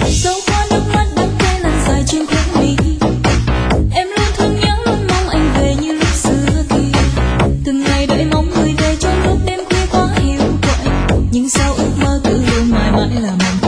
Dẫu có nước mắt đắng cay lan dài trên khóe mi, em luôn thương nhớ luôn mong anh về như lúc xưa kia. Từng ngày đợi mong người về trong lúc đêm khuya quá hiu quạnh, nhưng sao ước mơ cứ luôn mãi mãi là mộng.